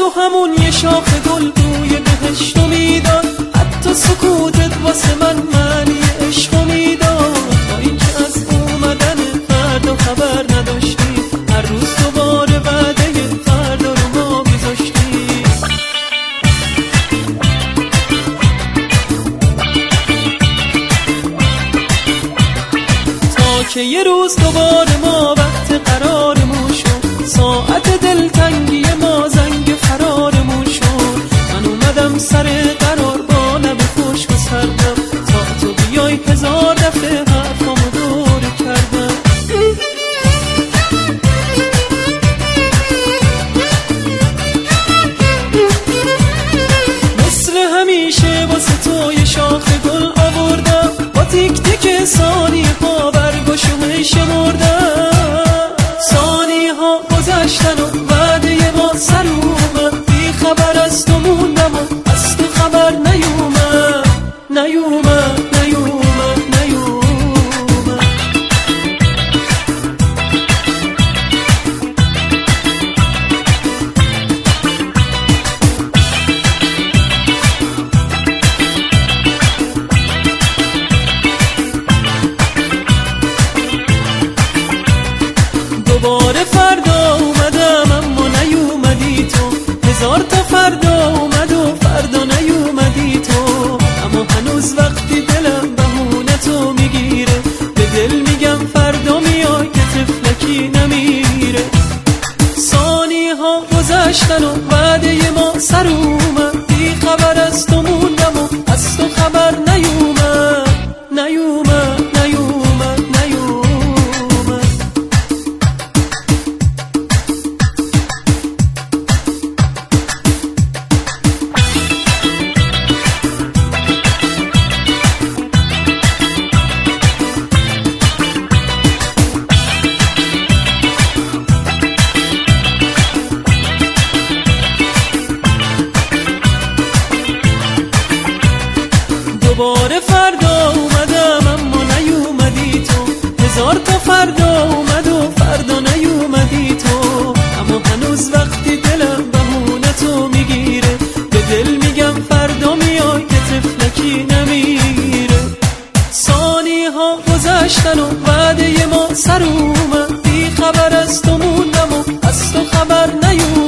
تو همون یه شاخ گل بوی بهشتو میداد، حتی سکوتت واسه من معنی عشقو میداد. با اینکه از اومدن فردا خبر نداشتی، هر روز دوباره وعده فردا رو ما میذاشتی. تا که یه روز دوباره ما وقت قرارمون شد، ساعت دلتنگی ما زنگ فرارمون شد. من اومدم سر قرار با لب خشک و سردم، تا تو بیای هزار دفعه حرفامو دور کردم. مثل همیشه واسه تو یه شاخ گل آوردم، با تیک تیک ثانیه ها برگشو شمردم. ثانیه ها گذشتن و وعده ما سر اومد، بی خبر از تو موندم و از تو خبر نیومد. دوباره فردا اومدم اما نیومدی تو، هزار تا فردا اومد و فردا نیومدی تو. اما هنوز وقتی دلم بهونه تو میگیره، به دل میگم فردا میای که طفلکی نمیره. ثانیه ها گذشتن و وعده ما سر اومد، بی خبر از تو موندم و از تو خبر نیومد. دوباره فردا اومدم اما نیومدی تو، هزار تا فردا اومد و فردا نیومدی تو. اما هنوز وقتی دلم بهونه تو میگیره، به دل میگم فردا میای که طفلکی نمیره. ثانیه ها گذشتن و وعده ما سر اومد، بی خبر از تو موندم و از تو خبر نیومد.